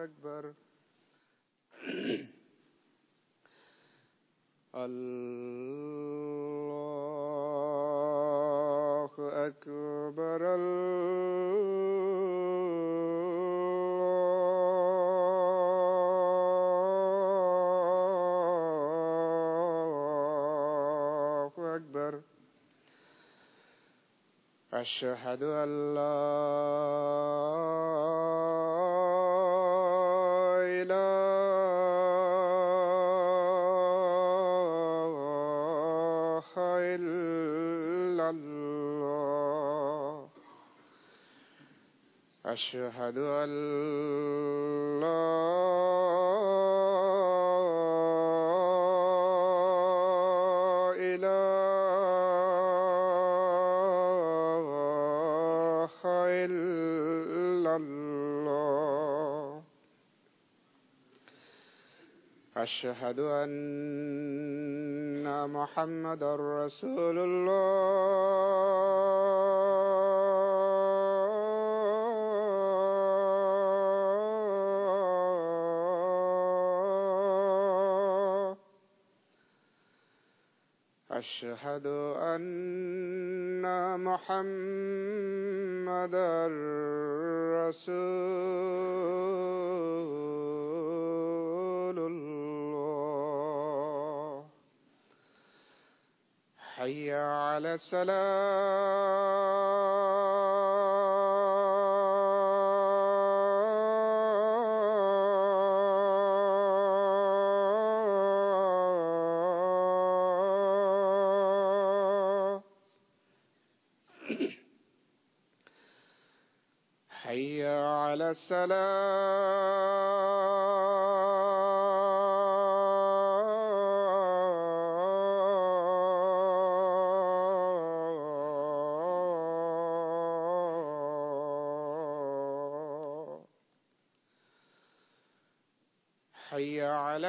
أكبر الله أكبر الله أكبر أشهد أن لا إله إلا الله أشهد أن لا إله إلا الله أشهد أن محمدا رسول الله أشهد أن محمدا رسول الله حي على الصلاة حي على الصلاة حي على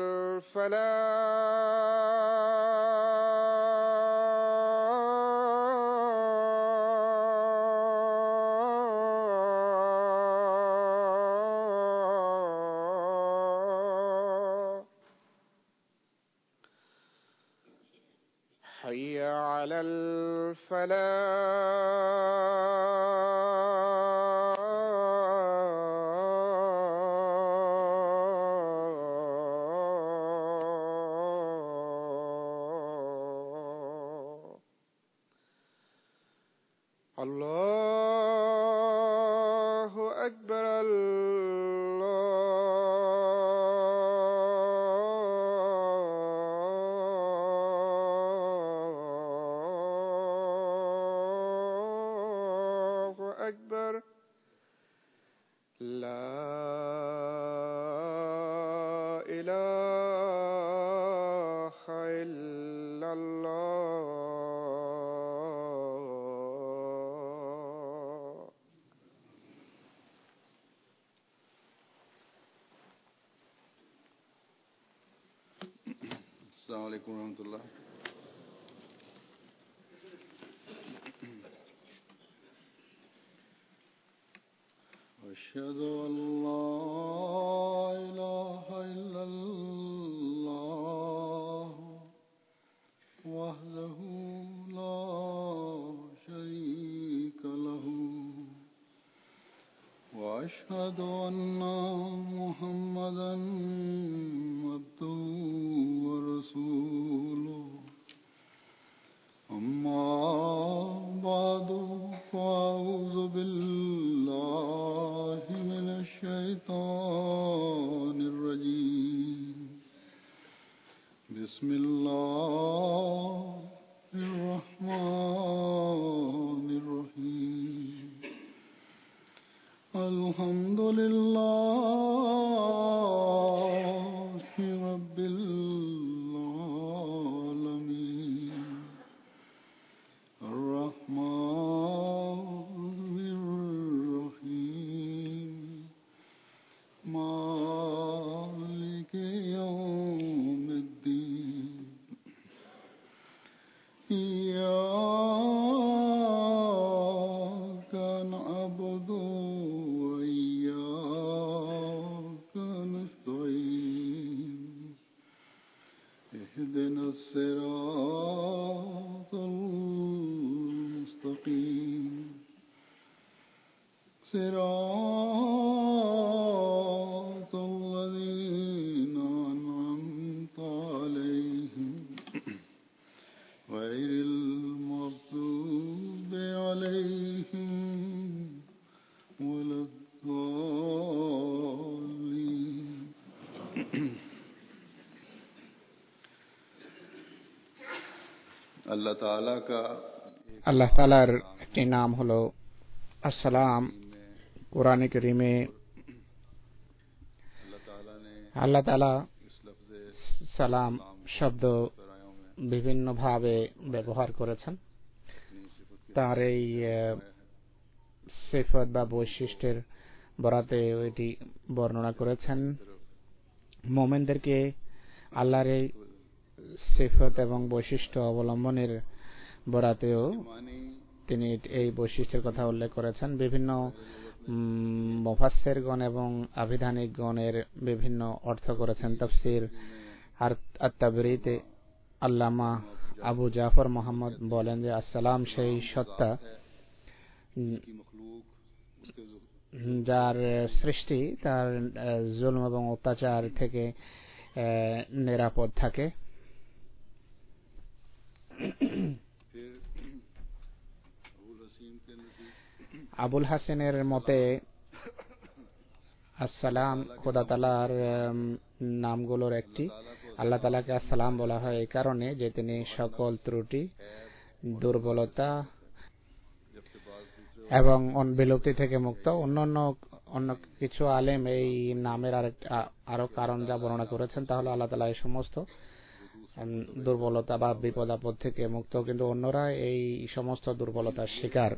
الفلاح حي على الفلاح الله أكبر الله أكبر لا إله إلا الله السلام عليكم ورحمة الله. أشهد أن لا إله إلا الله وحده لا شريك له وأشهد أن محمدا عبده ورسوله أما بعد فأعوذ بالله من الشيطان الرجيم بسم الله الرحمن الرحيم الحمد لله رب العالمين الرحمن الرحيم مالك يوم الدين إياك نعبد وإياك अल्लाह ताला का আল্লাহ তাআলার একটি নাম হলো আসসালাম। কুরআনে কারীমে আল্লাহ তাআলা সালাম শব্দ বিভিন্ন ভাবে ব্যবহার করেছেন। তার এই সিফত বা বৈশিষ্ট্যের বরাতে এটি বর্ণনা করেছেন। মুমিনদেরকে আল্লাহর এই সিফত এবং বৈশিষ্ট্য অবলম্বনের বরাতেও তিনি এই বৈশিষ্ট্যের কথা উল্লেখ করেছেন। বিভিন্ন মুফাসসিরগণ এবং আবিধানিকগণের বিভিন্ন অর্থ করেছেন। তাফসীর আত-তাবরীতে আল্লামা আবু জাফর মোহাম্মদ বলেন যে আসসালাম সেই সত্তা যার সৃষ্টি তার জুলম এবং অত্যাচার থেকে নিরাপদ থাকে। আবুল হাসিনের মতে আসসালাম খোদা তাআলার নামগুলোর একটি। আল্লাহ তাআলাকে আসসালাম বলা হয় এই কারণে যে তিনি সকল ত্রুটি, দুর্বলতা এবং বিলুপ্তি থেকে মুক্ত। অন্য কিছু আলেম এই নামের আরো কারণ যা বর্ণনা করেছেন তাহলে আল্লাহ তাআলা এই সমস্ত দুর্বলতা বা বিপদ আপদ থেকে মুক্ত, কিন্তু অন্যরা এই সমস্ত দুর্বলতার শিকার।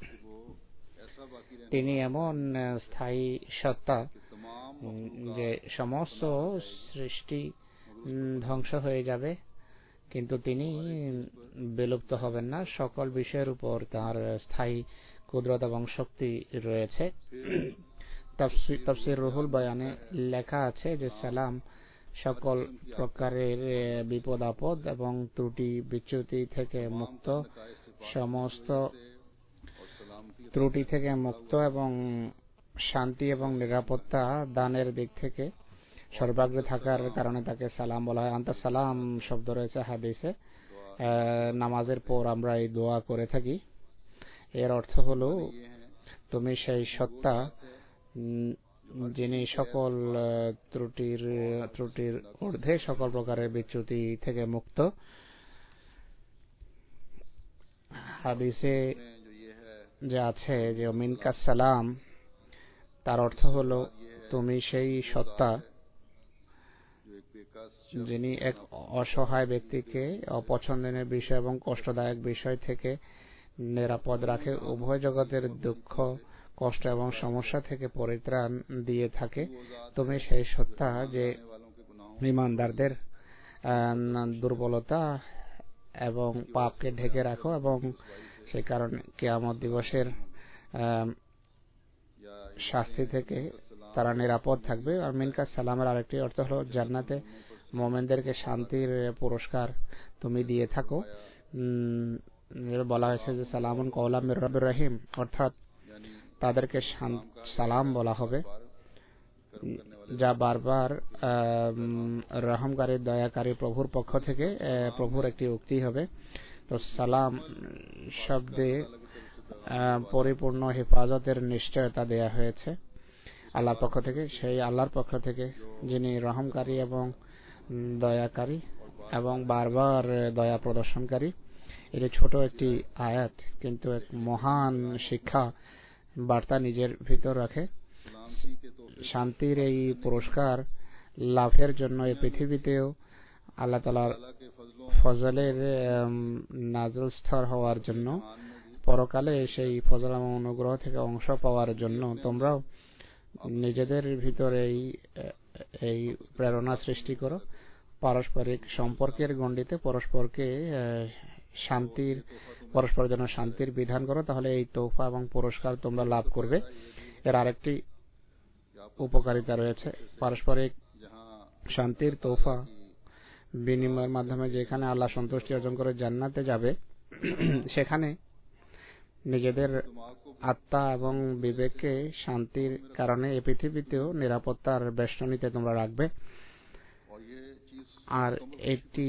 তিনি এমন স্থায়ী সত্তা যে সমস্ত সৃষ্টি ধ্বংস হয়ে যাবে কিন্তু তিনি বিলুপ্ত হবেন না। সকল বিষয়ের উপর তার স্থায়ী কুদরত এবং শক্তি রয়েছে। তাফসীর রুহুল বয়ানে লেখা আছে যে সালাম সকল প্রকারের বিপদ আপদ এবং ত্রুটি বিচ্যুতি থেকে মুক্ত, সমস্ত ত্রুটি থেকে মুক্ত এবং শান্তি এবং নিরাপত্তা দানের দিক থেকে সর্বাগ্রে থাকার কারণে তাকে সালাম বলা হয়। আনতা সালাম শব্দ রয়েছে হাদিসে। নামাজের পর আমরা এই দোয়া করে থাকি। এর অর্থ হলো তুমি সেই সত্তা যিনি সকল ত্রুটির ঊর্ধ্বে, সকল প্রকারের বিচ্যুতি থেকে মুক্ত। হাদিসে যে আছে যে মিনকা সালাম, তার অর্থ হলো তুমি সেই সত্তা যিনি এক অসহায় ব্যক্তিকে অপছন্দনীয় বিষয় এবং কষ্টদায়ক বিষয় থেকে নিরাপদ রাখে, উভয় জগতের দুঃখ, কষ্ট এবং সমস্যা থেকে পরিত্রাণ দিয়ে থাকে। তুমি সেই সত্তা যে ঈমানদারদের দুর্বলতা এবং পাপকে ঢেকে রাখো এবং সেই কারণে কিয়ামত দিবসের শাস্তি থেকে তারা নিরাপদ থাকবে। আর মিনকা সালামের আরেকটি অর্থ হলো জান্নাতে মুমিনদেরকে শান্তির পুরস্কার তুমি দিয়ে থাকো। বলা হয়েছে যে সালামুন কওলাম মির রাব্বির রহিম, অর্থাৎ তাদেরকে সালাম বলা হবে, যা বারবার রহমকারী দয়াকারী প্রভুর পক্ষ থেকে প্রভুর একটি উক্তি হবে। তো সালাম শব্দে পরিপূর্ণ হেফাজতের নিশ্চয়তা দেয়া হয়েছে আল্লাহর পক্ষ থেকে, সেই আল্লাহর পক্ষ থেকে যিনি রহমকারী এবং দয়াকারী এবং বারবার দয়া প্রদর্শনকারী। এটি ছোট একটি আয়াত কিন্তু এক মহান শিক্ষা বার্তা নিজের ভিতর রাখে। শান্তির এই পুরস্কার লাভের জন্য এই পৃথিবীতেও আল্লাহ তাআলার ফজলের নাযিল স্তর হওয়ার জন্য, পরকালে সেই ফজল এবং অনুগ্রহ থেকে অংশ পাওয়ার জন্য তোমরাও নিজেদের ভিতরে এই প্রেরণা সৃষ্টি করো। পারস্পরিক সম্পর্কের গণ্ডিতে পরস্পরের জন্য শান্তির বিধান করো, তাহলে এই তৌফা এবং পুরস্কার তোমরা লাভ করবে। এর আরেকটি উপকারিতা রয়েছে। পারস্পরিক শান্তির তৌফা বিনিময়ের মাধ্যমে যেখানে আল্লাহ সন্তুষ্টি অর্জন করে জান্নাতে যাবে, সেখানে নিজেদের আত্মা এবং বিবেককে শান্তির কারণে এই পৃথিবীতেও নিরাপত্তার বেষ্টনীতে তোমরা রাখবে। আর এটি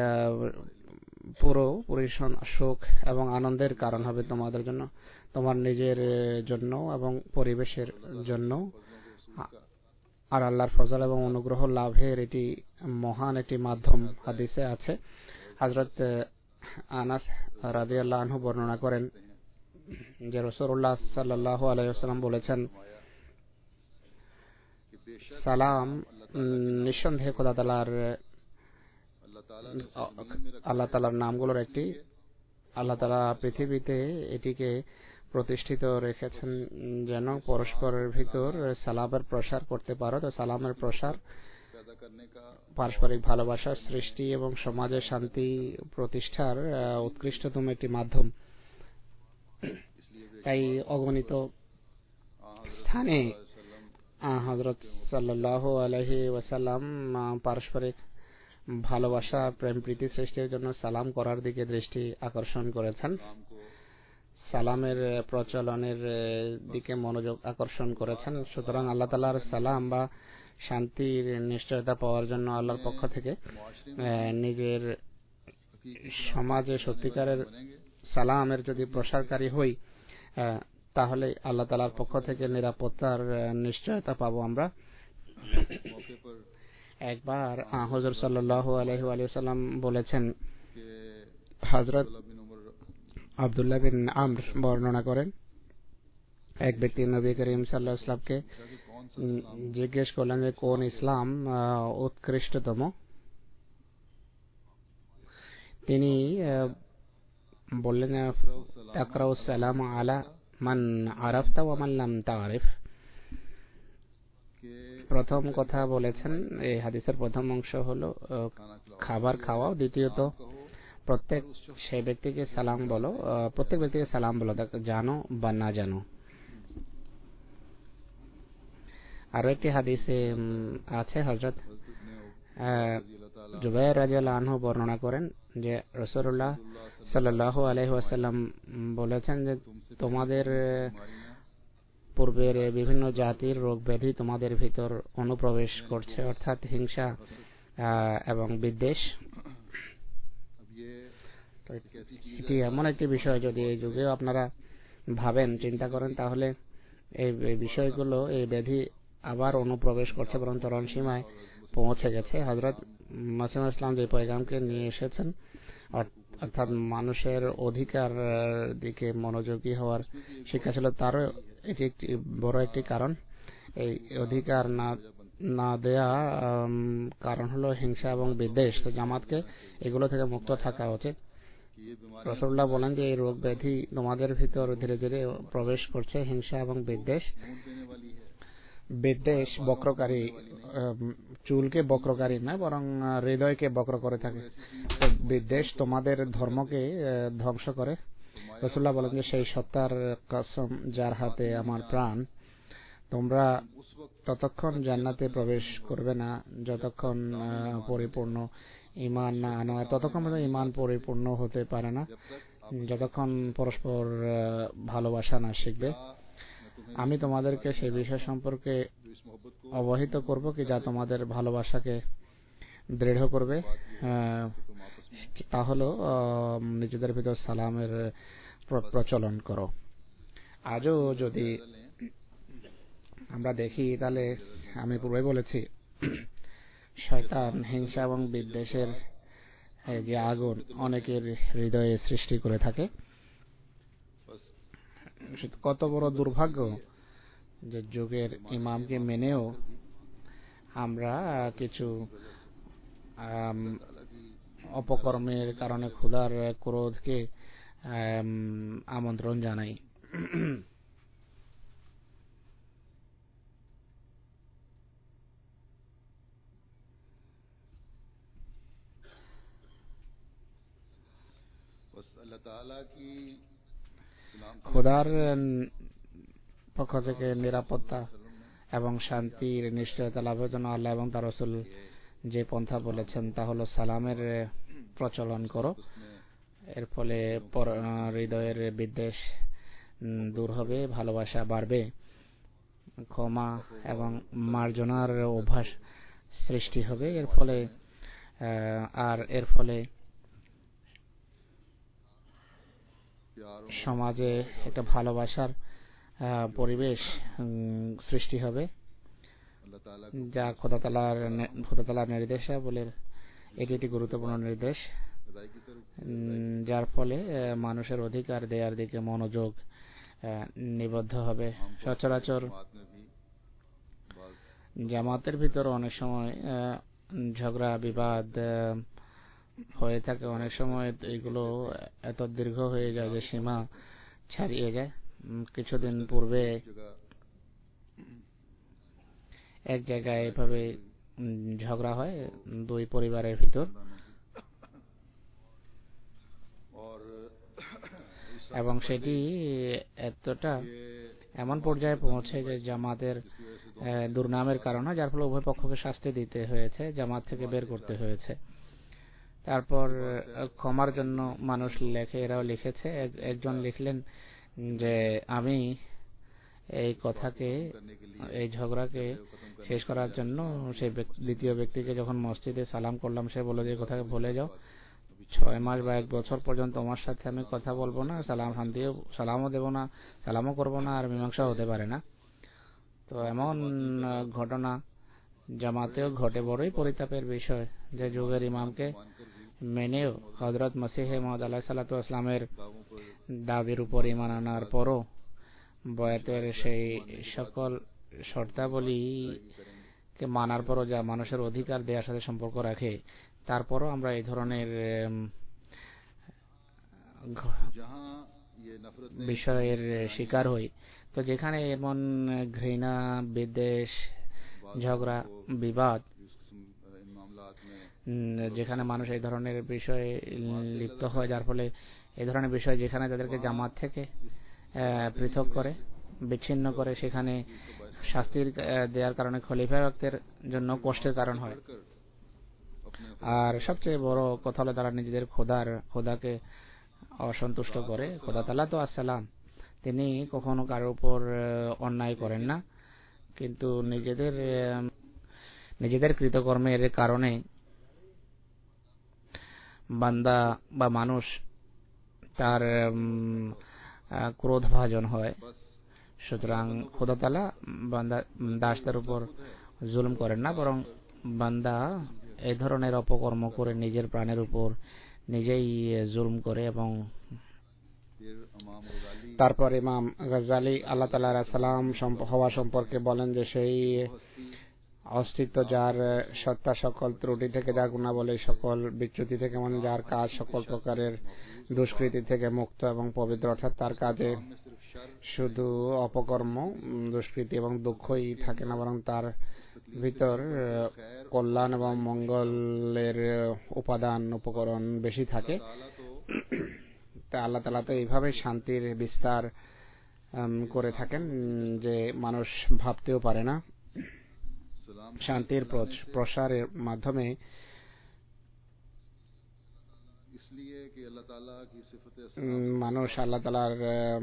পুরোপুরি সুখ এবং আনন্দের কারণ হবে তোমাদের জন্য, তোমার নিজের জন্য এবং পরিবেশের জন্য। আর আল্লাহর ফজল এবং অনুগ্রহ লাভের এটি মহান একটি মাধ্যম। হাদিসে আছে হযরত আনাস রাদিয়াল্লাহু আনহু বর্ণনা করেন যে রাসূলুল্লাহ সাল্লাল্লাহু আলাইহি ওয়াসাল্লাম বলেছেন, সালাম নিঃসন্দেহে আল্লাহ তাআলার নামগুলোর একটি। আল্লাহ তাআলা পৃথিবীতে এটিকে প্রতিষ্ঠিত রেখেছেন যেন পরস্পরের ভিতর সালামের প্রসার করতে পারো। তো সালামের প্রসার পারস্পরিক ভালোবাসা সৃষ্টি এবং সমাজে শান্তি প্রতিষ্ঠার উৎকৃষ্টতম একটি মাধ্যম। তাই অগণিত স্থানে হযরত সাল্লাল্লাহু আলাইহি ওয়াসাল্লাম পারস্পরিক ভালোবাসা প্রেম প্রীতি সৃষ্টির জন্য সালাম করার দিকে দৃষ্টি আকর্ষণ করেছেন, সালামের প্রচলনের দিকে মনোযোগ আকর্ষণ করেছেন। সুতরাং আল্লাহ তাআলার সালাম বা শান্তির নিশ্চয়তা পাওয়ার জন্য আল্লাহর পক্ষ থেকে নিজের সমাজে সত্যিকারের সালামের যদি প্রসারকারী হই, তাহলে আল্লাহ তাআলার পক্ষ থেকে নিরাপত্তার নিশ্চয়তা পাবো আমরা। একবার হুজুর সাল্লাল্লাহু আলাইহি ওয়াসাল্লাম বলেছেন, হযরত আব্দুল্লাহ বিন আমর বর্ণনা করেন, এক ব্যক্তি নবী করিম সাল্লাল্লাহু আলাইহি ওয়াসাল্লামকে জিজ্ঞেস করলেন যে কোন ইসলাম উৎকৃষ্টতম। তিনি বললেন, তাকরাউস সালাম আলা মান আরাফতা ওয়া মান লাম তারিফ। প্রথম কথা বলেছেন, এই হাদিসের প্রথম অংশ হলো খাবার খাওয়া। দ্বিতীয়ত প্রত্যেক ব্যক্তিকে সালাম বলো, জানো বা না জানো। আরো একটি হাদিসে আছে, হযরত জুবাইর রাদিয়াল্লাহু আনহু বর্ণনা করেন যে রাসূলুল্লাহ সাল্লাল্লাহু আলাইহি ওয়াসাল্লাম বলেছেন যে তোমাদের পূর্বের বিভিন্ন জাতির রোগ ব্যাধি তোমাদের ভিতর অনুপ্রবেশ করছে, অর্থাৎ হিংসা এবং বিদ্বেষ। এটি এমন একটি বিষয়, যদি এই যুগেও আপনারা ভাবেন, চিন্তা করেন, তাহলে এই বিষয়গুলো, এই ব্যাধি আবার অনুপ্রবেশ করছে, বরং চরম সীমায় পৌঁছে গেছে। হযরত মাসিহ ইসলাম যে পয়গামকে নিয়ে এসেছেন, অর্থাৎ মানুষের অধিকার দিকে মনোযোগী হওয়ার শিক্ষা ছিল, তারও এটি একটি বড় একটি কারণ। এই অধিকার না দেয়া কারণ হলো হিংসা এবং বিদ্বেষ। তো জামাতকে এগুলো থেকে মুক্ত থাকা উচিত। রাসূলুল্লাহ বলেন যে এই রোগ ব্যাধি তোমাদের ভিতর ধীরে ধীরে প্রবেশ করছে, হিংসা এবং বিদ্বেষ। বিদ্বেষ বক্রকারী, চুলকে বক্রকারী নয়, বরং হৃদয়কে বক্র করে থাকে। বিদ্বেষ তোমাদের ধর্মকে ধ্বংস করে। রাসূলুল্লাহ বলেন যে সেই সত্তার কসম যার হাতে আমার প্রাণ, তোমরা ততক্ষণ জান্নাতে প্রবেশ করবে না যতক্ষণ পরিপূর্ণ ঈমান না আনো। ততক্ষণ পর্যন্ত ঈমান পরিপূর্ণ হতে পারে না যতক্ষণ পরস্পর ভালোবাসা না শিখবে। আমি তোমাদেরকে সেই বিষয় সম্পর্কে অবহিত করব কি যা তোমাদের ভালোবাসাকে দৃঢ় করবে। তা হলো নিজেদের ভিতর সালামের প্রচলন করো। আজও যদি আমরা দেখি, তাহলে আমি পূর্বে বলেছি, শয়তান হিংসা এবং বিদ্বেষের যে আগুন অনেকের হৃদয়ে সৃষ্টি করে থাকে। কত বড় দুর্ভাগ্য যে যুগের ইমামকে মেনেও আমরা কিছু অপকর্মের কারণে খোদার ক্রোধকে আমন্ত্রণ জানাই। খোদার পক্ষ থেকে নিরাপত্তা এবং শান্তির নিশ্চয়তা লাভের জন্য আল্লাহ এবং তার রাসূল যে পন্থা বলেছেন তা হলো সালামের প্রচলন করো। এর ফলে হৃদয়ের বিদ্বেষ দূর হবে, ভালোবাসা বাড়বে, ক্ষমা এবং মার্জনার অভ্যাস সৃষ্টি হবে। এর ফলে সমাজে একটা ভালোবাসার পরিবেশ সৃষ্টি হবে, যা খোদা তাআলার নির্দেশাবলীর এটি একটি গুরুত্বপূর্ণ নির্দেশ। যার ফলে মানুষের অধিকার দেওয়ার দিকে মনোযোগ নিবদ্ধ হবে। সচরাচর জামাতের ভিতরে অনেক সময় ঝগড়া বিবাদ হয়ে থাকে, অনেক সময় এগুলো এত দীর্ঘ হয়ে যায় যে সীমা ছাড়িয়ে যায়। কিছুদিন পূর্বে এক জায়গায় এভাবে ঝগড়া হয় দুই পরিবারের ভিতর, এবং সেটি এতটা এমন পর্যায়ে পৌঁছে যে জামাতের দুর্নামের কারণে, যার ফলে উভয় পক্ষকে শাস্তি দিতে হয়েছে, জামাত থেকে বের করতে হয়েছে। তারপর ক্ষমার জন্য মানুষ লেখে, এরাও লিখেছে। একজন লিখলেন যে আমি এই কথাকে, এই ঝগড়াকে শেষ করার জন্য সেই দ্বিতীয় ব্যক্তিকে যখন মসজিদে সালাম করলাম, সে বলে যে কথাকে ভুলে যাও, 6 মাস বা 1 বছর পর্যন্ত তোমার সাথে আমি কথা বলবো না, সালামও দেব না, সালামও করবো না, আর মীমাংসা হতে পারে না। তো এমন ঘটনা জামাতেও ঘটে। বড়ই পরিতাপের বিষয় যে যুগের ইমামকে মেনেও হযরত মসিহ মাউদ আলাইহিস সালাতু ওয়াস সালামের দাবির উপর ঈমান আনার পরও বয়াতের সেই সকল শর্তাবলীকে মানার পরও যা মানুষের অধিকার দেওয়ার সাথে সম্পর্ক রাখে, তারপরও আমরা এই ধরনের বিষয়ের শিকার হই। তো যেখানে এমন ঘৃণা, বিদ্বেষ, ঝগড়া বিবাদ, যেখানে মানুষ এই ধরনের বিষয়ে লিপ্ত হয়, যার ফলে এই ধরনের বিষয় যেখানে তাদেরকে জামাত থেকে পৃথক করে, বিচ্ছিন্ন করে, সেখানে শাস্তির দেওয়ার কারণে খলিফা ওয়াক্তের জন্য কষ্টের কারণ হয়। আর সবচেয়ে বড় কথা হলো তারা নিজেদের খোদাকে অসন্তুষ্ট করে। খোদা তাআলা তো আসসালাম, তিনি কখনো কারোর উপর অন্যায় করেন না, কিন্তু নিজেদের কৃতকর্মের কারণে বান্দা বা মানুষ তার ক্রোধভাজন হয়। সুতরাং খোদা তাআলা দাসদের উপর জুলুম করেন না, বরং বান্দা এই ধরনের অপকর্ম করে নিজের প্রাণের উপর নিজেই জুলুম করে। এবং তারপর ইমাম গাজ্জালী আল্লাহ তাআলার সালাম হওয়া সম্পর্কে বলেন যে সেই অস্তিত্ব যার সত্তা সকল ত্রুটি থেকে, যার গুণাবলী সকল বিচ্যুতি থেকে, মানে যার কাজ সকল প্রকারের দুষ্কৃতি থেকে মুক্ত এবং পবিত্র, অর্থাৎ তার কাজে শুধু অপকর্ম, দুষ্কৃতি এবং দুঃখই থাকে না, বরং তার ভিতর কল্যাণ এবং মঙ্গলের উপাদান উপকরণ বেশি থাকে। তা আল্লাহ তাআলা তো এইভাবে শান্তির বিস্তার করে থাকেন যে মানুষ ভাবতেও পারে না। শান্তির প্রসারের মাধ্যমে মানুষ আল্লাহ তাআলার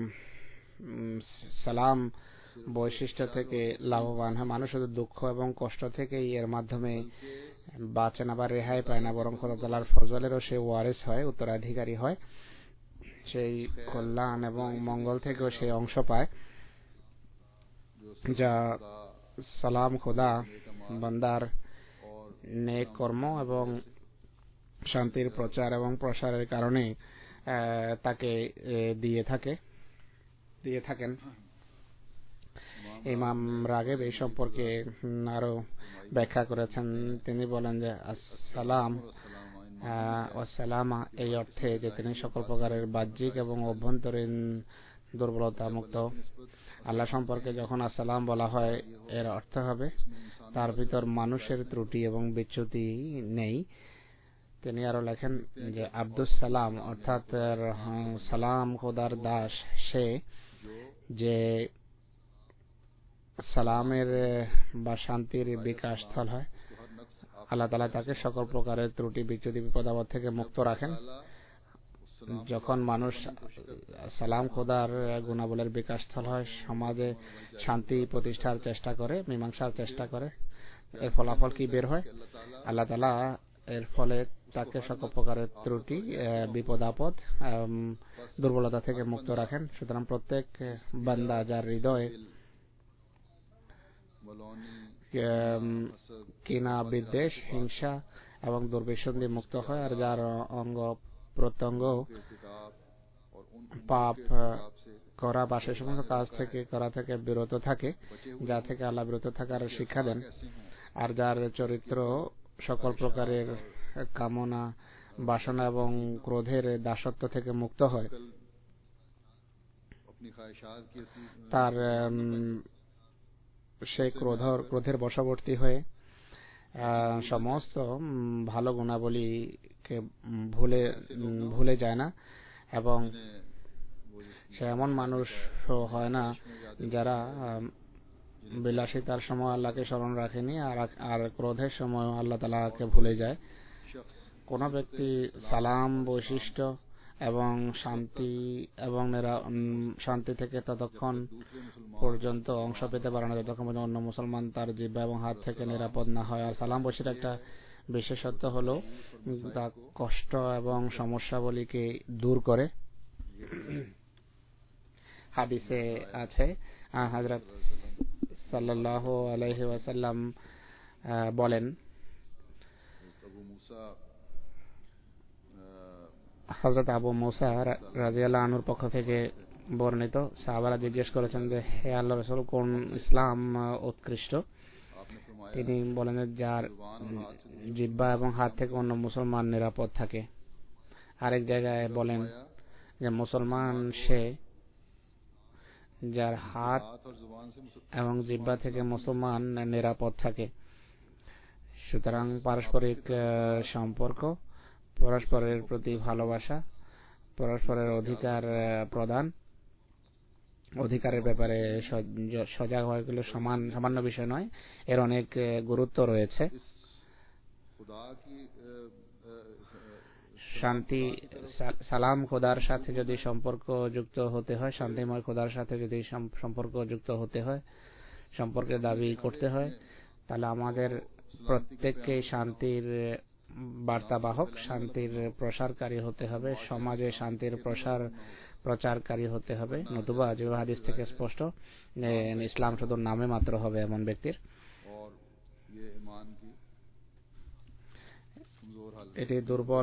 সালাম বৈশিষ্ট্য থেকে লাভবান হয়। মানুষ শুধু দুঃখ এবং কষ্ট থেকেই এর মাধ্যমে বাঁচে না বা রেহাই পায় না, বরং খোদা তাআলার ফজলেরও সে ওয়ারিস হয়, উত্তরাধিকারী হয়। সেই কল্যাণ এবং মঙ্গল থেকেও সে অংশ পায়, যা সালাম খোদা বান্দার নেক কর্ম এবং শান্তির প্রচার এবং প্রসারের কারণে তাকে দিয়ে থাকেন। ইমাম রাগিব এই সম্পর্কে আরো ব্যাখ্যা করেছেন। তিনি বলেন যে আসসালাম ওয়াসসালামা এই অর্থে যে তিনি সকল প্রকারের বাহ্যিক এবং অভ্যন্তরীণ দুর্বলতা মুক্ত। আল্লাহ সম্পর্কে যখন আসসালাম বলা হয়, এর অর্থ হবে তার ভিতর মানুষের ত্রুটি এবং বিচ্যুতি নেই। তিনি আরো লেখেন যে আব্দুস সালাম, অর্থাৎ সালাম খোদার দাস সে যে সালামের বা শান্তির বিকাশ স্থল হয়। আল্লাহ তাআলা তাকে সকল প্রকারের ত্রুটি, বিচ্যুতি, বিপদাপদ থেকে মুক্ত রাখেন। যখন মানুষ সালাম খোদার গুণাবলীর বিকাশ স্থল হয়, সমাজে শান্তি প্রতিষ্ঠার চেষ্টা করে, মীমাংসার চেষ্টা করে, এর ফলাফল কি বের হয়? আল্লাহ তাআলা এর ফলে তাকে সকল প্রকারের ত্রুটি, বিপদাপদ, দুর্বলতা থেকে মুক্ত রাখেন। সুতরাং প্রত্যেক বান্দা যার হৃদয়ে কিনা, বিদ্বেষ, হিংসা এবং দুর্বিসন্ধি মুক্ত হয়, আর যার অঙ্গ প্রত্যঙ্গ পাপ করা বা সে সমস্ত কাজ থেকে করা থেকে বিরত থাকে যা থেকে আল্লাহ বিরত থাকার শিক্ষা দেন, আর যার চরিত্র সকল প্রকারের কামনা, বাসনা এবং ক্রোধের দাসত্ব থেকে মুক্ত হয়, তার সেই ক্রোধের বশবর্তী হয়ে সমস্ত ভালো গুণাবলীকে ভুলে যায় না, এবং সে এমন মানুষ হয় না যারা বিলাসিতার সময় আল্লাহকে স্মরণ রাখেনি আর ক্রোধের সময় আল্লাহ তাআলাকে ভুলে যায়। কোন ব্যক্তি সালাম বৈশিষ্ট্য এবং শান্তি থেকে ততক্ষণ পর্যন্ত অংশ পেতে পারে না যতক্ষণ পর্যন্ত অন্য মুসলমান তার জিহ্বা এবং হাত থেকে নিরাপদ না হয়। আর সালাম বৈশিষ্ট্য একটা বিশেষত্ব হলো তা কষ্ট এবং সমস্যাবলীকে দূর করে। হাদিসে আছে হযরত সাল্লাল্লাহু আলাইহি ওয়াসাল্লাম বলেন, হযরত আবু মুসা রাদিয়াল্লাহু আনহুর পক্ষ থেকে বর্ণিত, সাহাবারা জিজ্ঞেস করেছেন যে হে আল্লাহর রাসূল, কোন ইসলাম উৎকৃষ্ট? তিনি বলেন যার জিহ্বা এবং হাত থেকে অন্য মুসলমান নিরাপদ থাকে। আরেক জায়গায় বলেন যে মুসলমান সে যার হাত এবং জিহ্বা থেকে মুসলমান নিরাপদ থাকে। সুতরাং পারস্পরিক সম্পর্ক, পরস্পরের প্রতি ভালোবাসা, পরস্পরের অধিকারের ব্যাপারে সজাগ হওয়া এগুলো সামান্য বিষয় নয়, এর অনেক গুরুত্ব রয়েছে। শান্তি, সালাম খোদার সাথে যদি সম্পর্ক যুক্ত হতে হয়, শান্তিময় খোদার সাথে যদি সম্পর্ক যুক্ত হতে হয়, সম্পর্কের দাবি করতে হয়, তাহলে আমাদের প্রত্যেককে শান্তির বার্তাবাহক, শান্তির প্রসারকারী হতে হবে, সমাজে শান্তির প্রচারকারী হতে হবে। নতুবা যে হাদিস থেকে স্পষ্ট, ইসলাম শুধু নামে মাত্র হবে এমন ব্যক্তির। এটি দুর্বল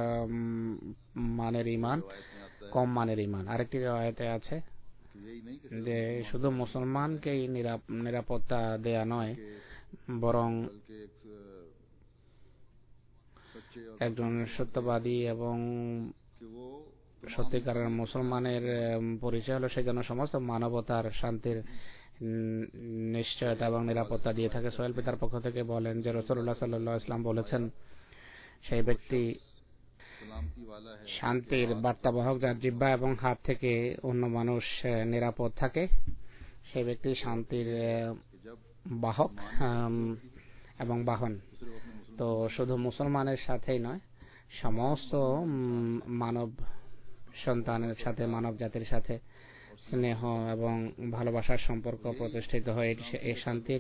মানের ঈমান, কম মানের ঈমান। আরেকটি riwayate আছে যে শুধু মুসলমানকেই নিরাপত্তা দেয়া নয়, বরং একজন সত্যবাদী এবং সত্যিকারের মুসলমানের পরিচয় হলো সে যেন সমস্ত মানবতার শান্তির নিশ্চয়তা এবং নিরাপত্তা দিয়ে থাকে। সোহেল পিতার পক্ষ থেকে বলেন যে রাসূলুল্লাহ সাল্লাল্লাহু আলাইহি ওয়াসাল্লাম বলেছেন, সেই ব্যক্তি শান্তির বার্তাবাহক যার জিহ্বা এবং হাত থেকে অন্য মানুষ নিরাপদ থাকে, সেই ব্যক্তি শান্তির বাহক এবং বাহন। তো শুধু মুসলমানের সাথেই নয়, সমস্ত মানব সন্তানের সাথে, মানব জাতির সাথে স্নেহ এবং ভালোবাসার সম্পর্ক প্রতিষ্ঠিত হয়। এই শান্তির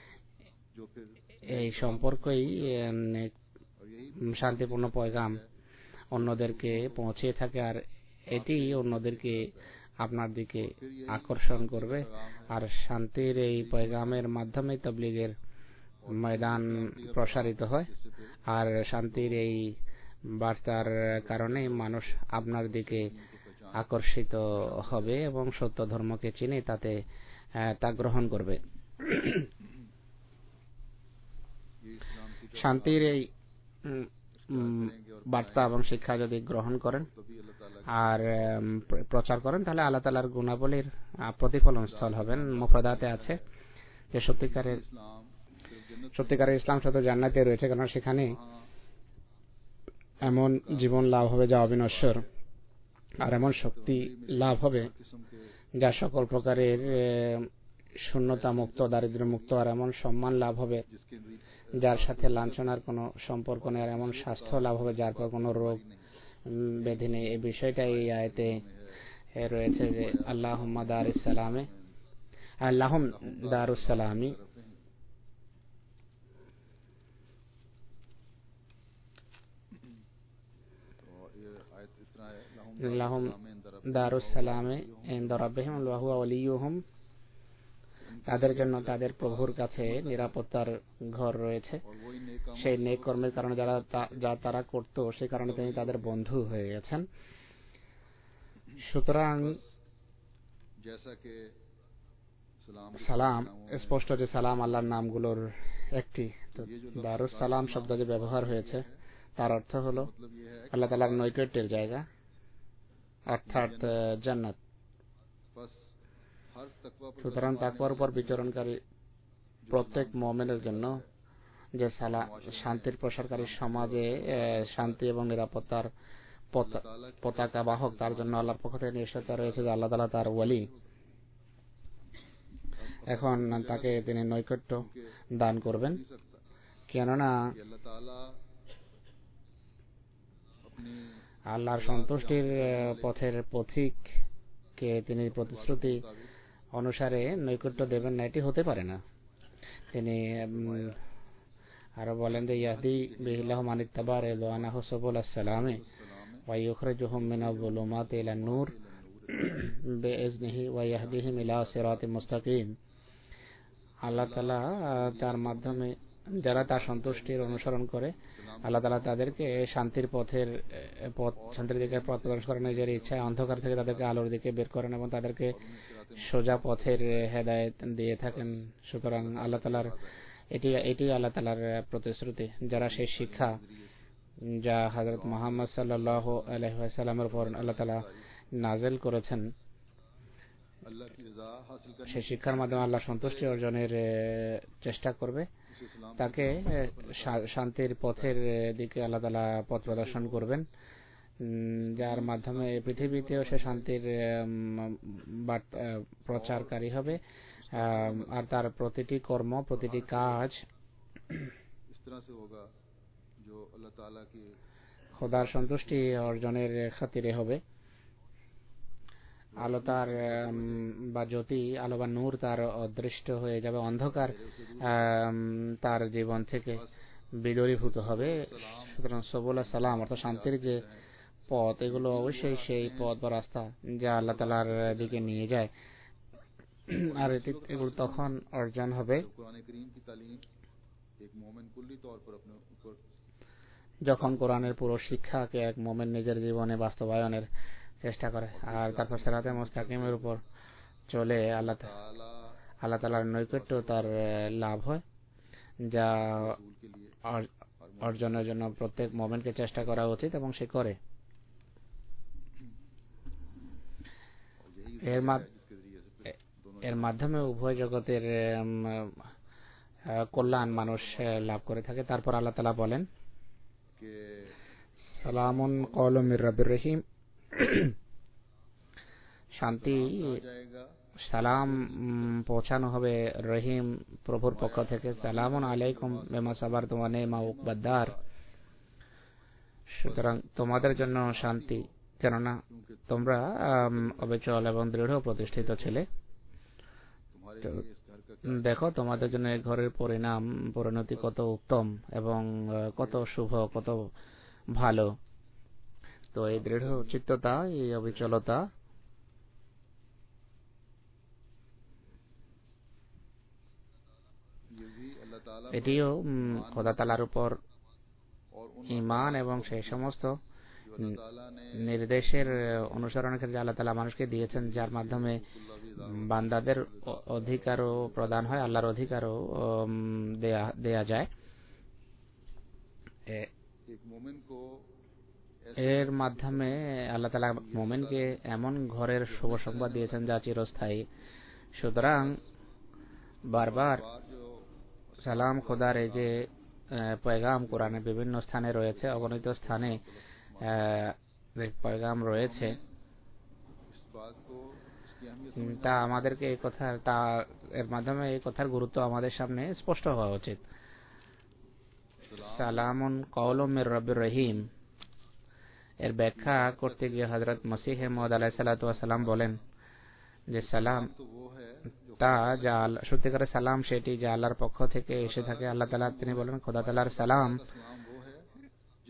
এই সম্পর্কই শান্তিপূর্ণ পয়গাম অন্যদেরকে পৌঁছে থাকে, আর এটি অন্যদেরকে আপনার দিকে আকর্ষণ করবে। আর শান্তির এই পয়গামের মাধ্যমে তাবলীগের ময়দান প্রসারিত হয়, আর শান্তির এই বার্তার কারণে মানুষ আপনার দিকে আকর্ষিত হবে এবং সত্য ধর্মকে চিনে তা গ্রহণ করবে। শান্তির এই বার্তা এবং শিক্ষা যদি গ্রহণ করেন আর প্রচার করেন, তাহলে আল্লাহ তাআলার গুণাবলীর প্রতিফলন স্থল হবেন। মুফাদাতে আছে যে সত্যিকারের ইসলাম শুধু জান্নাতে রয়েছে, কারণ সেখানে এমন জীবন লাভ হবে যা অবিনশ্বর, আর এমন শক্তি লাভ হবে যা সকল প্রকারের শূন্যতা মুক্ত, দারিদ্র্য মুক্ত, আর এমন সম্মান লাভ হবে যার সাথে লাঞ্ছনার কোনো সম্পর্ক নেই, আর এমন স্বাস্থ্য লাভ হবে যার পর কোনো রোগ ব্যাধি নেই। এই বিষয়টা এই আয়াতে রয়েছে যে আল্লাহুম্মা দারুসসালামি লাহুম দারুসসালামে ইনদা রাব্বিহিম ওয়া হুয়া ওয়ালিয়ুহুম তাদের জন্য তাদের প্রভুর কাছে নিরাপত্তার ঘর রয়েছে। সেই নেক কর্মের কারণে যা তারা করত সেই কারণে তিনি তাদের বন্ধু হয়ে গেছেন। সুতরাং সালাম স্পষ্ট যে সালাম আল্লাহর নামগুলোর একটি। দারুস সালাম শব্দ যে ব্যবহার হয়েছে তার অর্থ হল আল্লাহ তাআলার নৈকট্যের জায়গা, অর্থাৎ জান্নাত। সুতরাং তাকওয়ার উপর বিচরণকারী প্রত্যেক মুমিনের জন্য যে শান্তির প্রসারকারী সমাজে শান্তি এবং নিরাপত্তার পতাকা বাহক, তার জন্য আল্লাহর পক্ষ থেকে নিশ্চয়তা রয়েছে যে আল্লাহ তাআলা তার ওয়ালি। এখন তাকে তিনি নৈকট্য দান করবেন, কেননা আল্লাহর সন্তুষ্টির পথের পথিককে তিনি প্রতিশ্রুতি অনুসারে নৈকট্য দেবেন না, এটি হতে পারে না। তিনি আরো বলেন যে ইয়াহদি বিহিল্লাহু মান ইত্তাবা রিদওয়ানাহু সুবুলাস সালামে ওয়া ইখরিজুহুম মিনাজ যুলুমাতি ইলান নূর বিইজনিহি ওয়া ইয়াহদিহিম ইলা সিরাতিম মুস্তাকিম। আল্লাহ তাআলা তার মাধ্যমে যারা তার সন্তুষ্টির অনুসরণ করে, আল্লাহ তাআলা তাদেরকে শান্তির দিকে পথ প্রদর্শন করেন। নিজের ইচ্ছায় অন্ধকার থেকে তাদেরকে আলোর দিকে বের করেন এবং তাদেরকে সোজা পথের হেদায়েত দিয়ে থাকেন। সুতরাং আল্লাহ তাআলার এটি আল্লাহ তাআলার প্রতিশ্রুতি। যারা সেই শিক্ষা যা হযরত মুহাম্মদ সাল্লাল্লাহু আলাইহি ওয়াসাল্লামের উপর আল্লাহ তাআলা নাযিল করেছেন, সেই শিক্ষার মাধ্যমে আল্লাহ সন্তুষ্টি অর্জনের চেষ্টা করবে, তাকে শান্তির পথের দিকে আল্লাহ তাআলা পথ প্রদর্শন করবেন, যার মাধ্যমে পৃথিবীতেও সে শান্তির প্রচারকারী হবে। আর তার প্রতিটি কর্ম, প্রতিটি কাজ খোদার সন্তুষ্টি অর্জনের খাতিরে হবে। আলো তার বা জ্যোতি, আলো বা নূর তার অদৃষ্ট হয়ে যাবে, অন্ধকার তার জীবন থেকে বিদূরীভূত হবে। সুতরাং সবুলা সালাম অর্থাৎ শান্তির যে পথ, এগুলো অবশ্যই সেই পথ বা রাস্তা যা আল্লাহ তাআলার দিকে নিয়ে যায়। আর এগুলো তখন অর্জন হবে যখন কোরআনের পুরো শিক্ষাকে এক মুমিন নিজের জীবনে বাস্তবায়নের চেষ্টা করে আর তারপর সিরাতে মুস্তাকিমের উপর চলে আল্লাহ তাআলার নৈকট্য তার লাভ হয়, যা অর্জনের জন্য প্রত্যেক মুমিনকে চেষ্টা করা উচিত এবং সে করে। এর মাধ্যমে উভয় জগতের কল্যাণ মানুষ লাভ করে থাকে। তারপর আল্লাহ তাআলা বলেন, সালামুন কওলুম মির রাব্বির রহিম, শান্তি সালাম পৌঁছানো হবে রহিম প্রভুর পক্ষ থেকে। সালামুন আলাইকুম বিমা সাবারতুম ওয়া নি'মা উকবাদ-দার। সুতরাং তোমাদের জন্য শান্তি, কেননা তোমরা অবিচল এবং দৃঢ় প্রতিষ্ঠিত ছিলে। দেখো তোমাদের জন্য এই ঘরের পরিণতি কত উত্তম এবং কত শুভ, কত ভালো। তো এই দৃঢ় চিত্ততা, এই অবিচলতা এটিও খোদা তাআলার উপর ঈমান এবং সেই সমস্ত নির্দেশের অনুসরণের ক্ষেত্রে আল্লাহ তাআলা মানুষকে দিয়েছেন, যার মাধ্যমে বান্দাদের অধিকারও প্রদান হয়, আল্লাহর অধিকারও দেয়া যায়। এর মাধ্যমে আল্লাহ তাআলা মুমিনকে এমন ঘরের শুভ সংবাদ দিয়েছেন যা চিরস্থায়ী। সুতরাং বারবার সালাম খোদার এই যে পয়গাম কোরআনের বিভিন্ন স্থানে রয়েছে, অগণিত স্থানে পয়গাম রয়েছে, তা আমাদেরকে এর মাধ্যমে এই কথার গুরুত্ব আমাদের সামনে স্পষ্ট হওয়া উচিত। সালামুন কওলুম মির রাব্বির রহিম এর ব্যাখ্যা করতে গিয়ে হযরত মসিহ মউদ আলাইহিস সালাতু ওয়াস সালাম বলেন যে সালাম তা যা সত্যিকারের সালাম সেটি যা আল্লাহর পক্ষ থেকে এসে থাকে। আল্লাহ তাআলা তিনি বলেন খোদা তাআলার সালাম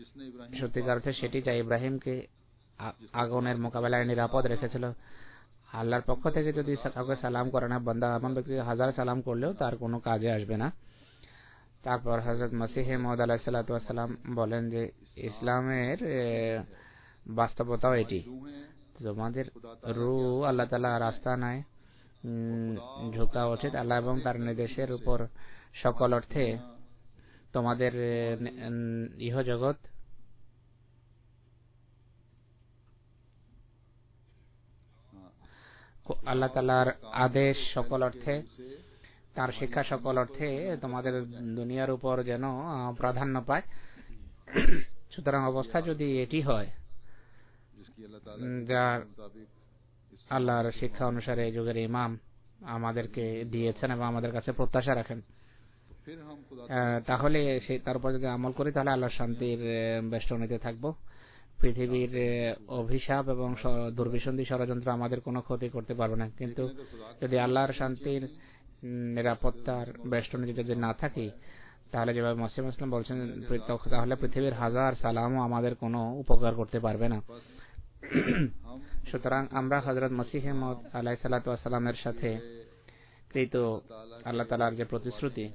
সত্যিকার অর্থে সেটি যা ইব্রাহিমকে আগুনের মোকাবেলায় নিরাপদ রেখেছিল। আল্লাহর পক্ষ থেকে যদি কাউকে সালাম করে না, বান্দা এমন ব্যক্তি হাজার সালাম করলেও তার কোনো কাজে আসবে না। তারপর হযরত মসিহ মাউদ আলাইহিস সালাতু ওয়াস সালাম বলেন যে ইসলামের বাস্তবতাও এটি, তোমাদের রূহ আল্লাহ তাআলার রাস্তায় ঝোঁকা উচিত। আল্লাহ এবং তার নির্দেশের উপর সকল অর্থে তোমাদের ইহজগৎ আল্লাহ তাআলার আদেশ সকল অর্থে, তার শিক্ষা সকল অর্থে তোমাদের দুনিয়ার উপর যেন প্রাধান্য পায়। সুতরাং অবস্থা যদি এটি হয় যার আল্লাহর শিক্ষা অনুসারে যুগের ইমাম আমাদেরকে দিয়েছেন এবং আমাদের কাছে প্রত্যাশা রাখেন, তাহলে তার উপর যদি আমল করি তাহলে আল্লাহর শান্তির বেষ্টনীতে থাকবো। পৃথিবীর অভিশাপ এবং দুর্বিসন্ধি ষড়যন্ত্র আমাদের কোনো ক্ষতি করতে পারবে না। কিন্তু যদি আল্লাহর শান্তির নিরাপত্তার বেষ্টনী যদি না থাকি, তাহলে যেভাবে মুসলিম ইসলাম বলছেন, তাহলে পৃথিবীর হাজার সালামও আমাদের কোনো উপকার করতে পারবে না। সুতরাং আমরা হযরত মসিহ মাউদ আলাইহিস সালাতু ওয়াস সালামের সাথে কৃত আল্লাহ তাআলার যে প্রতিশ্রুতি,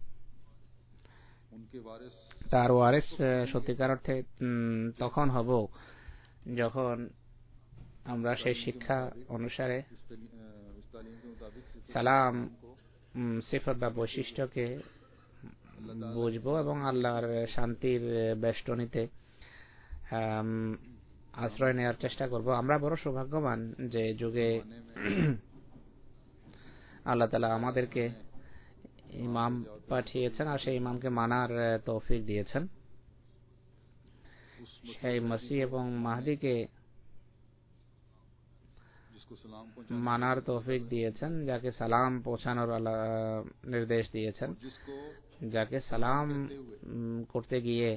তার ওয়ারিস সত্যিকার অর্থে তখন হব যখন আমরা সেই শিক্ষা অনুসারে সালাম সিফত বা বৈশিষ্ট্যকে বুঝবো এবং আল্লাহর শান্তির বেষ্টনীতে আশ্রয় নেওয়ার চেষ্টা করব। আমরা বড় সৌভাগ্যবান যে যুগে আল্লাহ তাআলা আমাদেরকে ইমাম পাঠিয়েছেন আর সেই ইমামকে মানার তৌফিক দিয়েছেন। সেই মসিহ এবং মাহদিকে মানার তৌফিক দিয়েছেন, যাকে সালাম পৌঁছানোর নির্দেশ দিয়েছেন, যাকে সালাম করতে গিয়ে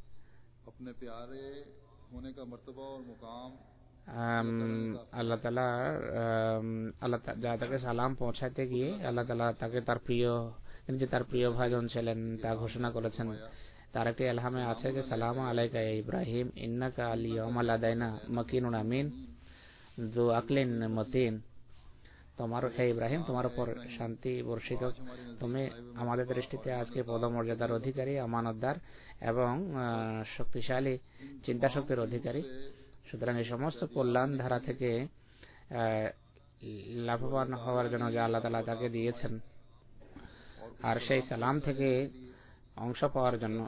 আল্লাহ তাআলা যাকে সালাম পৌঁছাতে গিয়ে আল্লাহ তাআলা তাকে তার প্রিয় ভাজন ছিলেন তা ঘোষণা করেছেন। তার একটি ইলহামে আছে যে সালামু আলাইকা ইয়া ইব্রাহিম ইন্নাকা আল ইয়াউমা লাদাইনা মাকিনুন আমিন যু আকলিন মতিন। তোমার হে ইব্রাহিম, তোমার উপর শান্তি বর্ষিত, তুমি আমাদের দৃষ্টিতে আজকে পদমর্যাদার অধিকারী, আমানতদার এবং শক্তিশালী চিন্তা শক্তির অধিকারী। সুতরাং এই সমস্ত কল্যাণ ধারা থেকে লাভবান হওয়ার জন্য যা আল্লাহ তাআলা তাকে দিয়েছেন, আর সেই সালাম থেকে অংশ পাওয়ার জন্য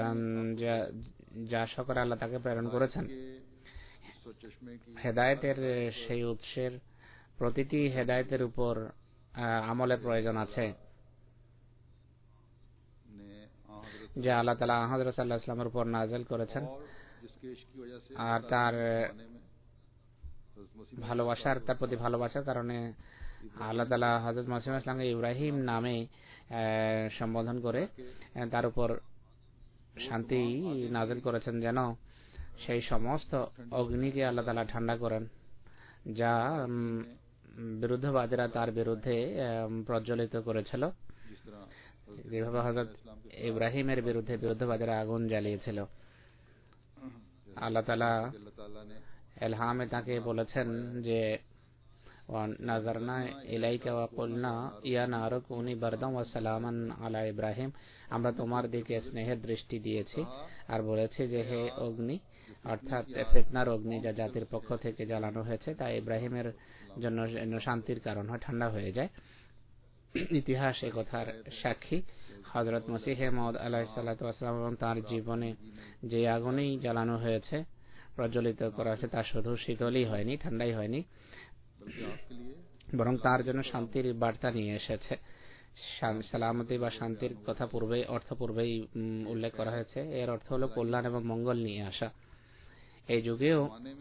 যা সকলে আল্লাহ তাকে প্রেরণ করেছেন, হেদায়েতের সেই উৎসের প্রতিটি হেদায়েতের উপর আমলের প্রয়োজন আছে, যা আল্লাহ তাআলা হযরত সাল্লাল্লাহু আলাইহি ওয়াসাল্লামের উপর নাযিল করেছেন। আর তার প্রতি ভালোবাসার কারণে আল্লাহ তাআলা হযরত মসিহ ইসলামকে ইব্রাহিম নামে সম্বোধন করে তার উপর শান্তি নাযিল করেছেন, যেন সেই সমস্ত অগ্নিকে আল্লাহ তাআলা ঠান্ডা করেন যা বিরুদ্ধবাদীরা তার বিরুদ্ধে প্রজ্বলিত করেছিল, যেভাবে হযরত ইব্রাহিমের বিরুদ্ধে বিরুদ্ধবাদীরা আগুন জ্বালিয়েছিল। আল্লাহ তাআলা ইলহামে তাকে বলেছেন যে নাযারনা ইলাইকা ওয়া কুলনা ইয়া নারু কুনি বারদান ওয়া সালামান আলা ইব্রাহিম, আমরা তোমার দিকে স্নেহের দৃষ্টি দিয়েছি আর বলেছি যে হে অগ্নি, অর্থাৎ ফিতনার অগ্নি যা জাতির পক্ষ থেকে জ্বালানো হয়েছে তা ইব্রাহিমের জন্য শান্তির কারণ হয়, ঠান্ডা হয়ে যায়। ইতিহাস এ কথার সাক্ষী। হযরত মসিহ মাউদ আলাইহিস সালাতু ওয়াস সালাম এবং তার জীবনে যে আগুনই জ্বালানো হয়েছে, প্রজ্বলিত করা হয়েছে, তা শুধু শীতলই হয়নি, ঠান্ডাই হয়নি, বরং তার জন্য শান্তির বার্তা নিয়ে এসেছে। সালামতি বা শান্তির কথা পূর্বেই উল্লেখ করা হয়েছে। এর অর্থ হলো কল্যাণ এবং মঙ্গল নিয়ে আসা। এই যুগেও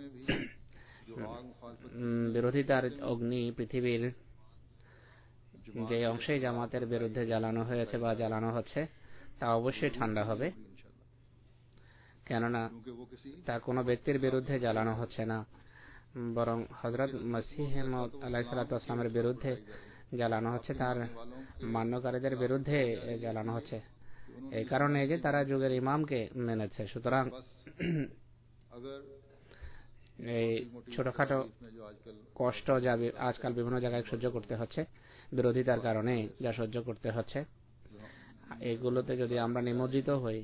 বিরোধিতার অগ্নি পৃথিবীর যে অংশে জামাতের বিরুদ্ধে জ্বালানো হয়েছে বা জ্বালানো হচ্ছে তা অবশ্যই ঠান্ডা হবে, কেননা তা কোনো ব্যক্তির বিরুদ্ধে জ্বালানো হচ্ছে না, বরং হযরত মসিহ মাউদ আলাইহিস সালাতু ওয়াস সালামের বিরুদ্ধে জ্বালানো হচ্ছে, তার মান্যকারীদের বিরুদ্ধে জ্বালানো হচ্ছে, এই কারণে যে তারা যুগের ইমামকে মেনেছে। সুতরাং এই ছোটখাটো কষ্ট যা আজকাল বিভিন্ন জায়গায় সহ্য করতে হচ্ছে বিরোধিতার কারণে যা সহ্য করতে হচ্ছে, এগুলোতে যদি আমরা নিমজ্জিত হই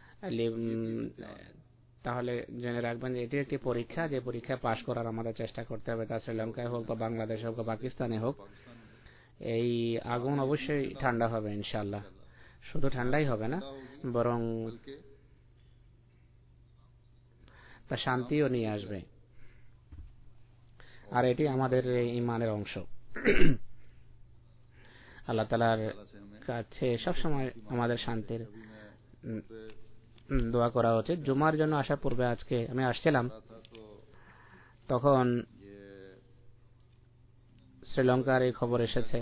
তাহলে জেনে রাখবেন যে এটি একটি পরীক্ষা, যে পরীক্ষা পাশ করার আমাদের চেষ্টা করতে হবে। তা শ্রীলঙ্কায় হোক বা বাংলাদেশে হোক বা পাকিস্তানে হোক, এই আগুন অবশ্যই ঠান্ডা হবে ইনশাআল্লাহ। শুধু ঠান্ডাই হবে না, বরং তা শান্তিও নিয়ে আসবে। আর এটি আমাদের ঈমানের অংশ। আল্লাহ তাআলার কাছে সবসময় আমাদের শান্তির দোয়া করা উচিত। জুমার জন্য আসার পূর্বে আজকে আমি আসছিলাম, তখন শ্রীলঙ্কার এই খবর এসেছে,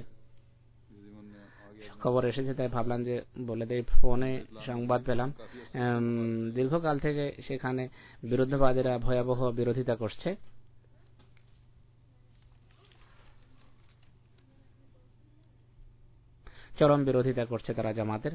তাই ভাবলাম যে বলে দেই। ফোনে সংবাদ পেলাম দীর্ঘকাল থেকে সেখানে বিরুদ্ধবাদীরা ভয়াবহ বিরোধিতা করছে। চরম বিরোধিতা করছে তারা জামাতের।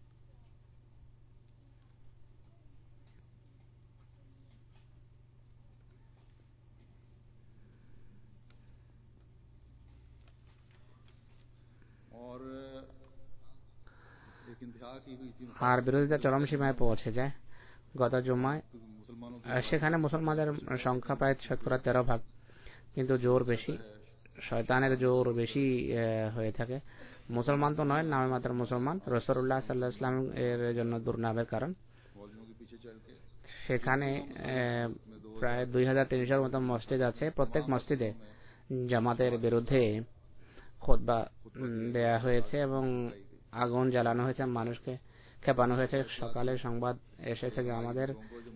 আর বিরোধিতা চরম সীমায় পৌঁছে যায়। গত জুমায় সেখানে মুসলমানদের সংখ্যা প্রায় 13%, কিন্তু জোর বেশি, শয়তানের জোর বেশি হয়ে থাকে। মুসলমান তো নয়, নামে মাত্র মুসলমান, রাসূলুল্লাহ সাল্লাল্লাহু আলাইহি ওয়াসাল্লাম এর জন্য দুর্নামের কারণ। সেখানে প্রায় 2300 মতো মসজিদ আছে। প্রত্যেক মসজিদে জামাতের বিরুদ্ধে খুতবা দেয়া হয়েছে এবং আগুন জ্বালানো হয়েছে, মানুষকে খেপানো হয়েছে। সকালে সংবাদ এসেছে যে আমাদের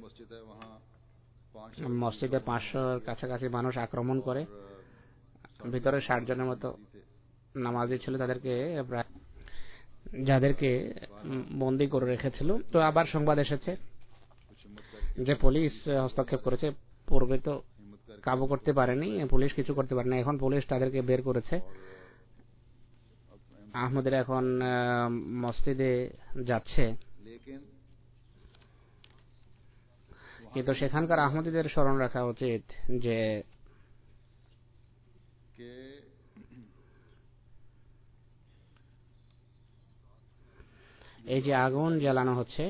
মসজিদে 500-র কাছাকাছি মানুষ আক্রমণ করে, ভিতরে 60 জনের মতো নামাজি ছিল, যাদেরকে বন্দী করে রেখেছিল। তো আবার সংবাদ এসেছে যে পুলিশ হস্তক্ষেপ করেছে। পূর্বে তো কাবু করতে পারেনি পুলিশ, কিছু করতে পারেনি, এখন পুলিশ তাদেরকে বের করেছে। আহমদের এখন মসজিদে যাচ্ছে, কিন্তু সেখানকার আহমদীদের স্মরণ রাখা উচিত যে এই যে আগুন জ্বালানো হচ্ছে,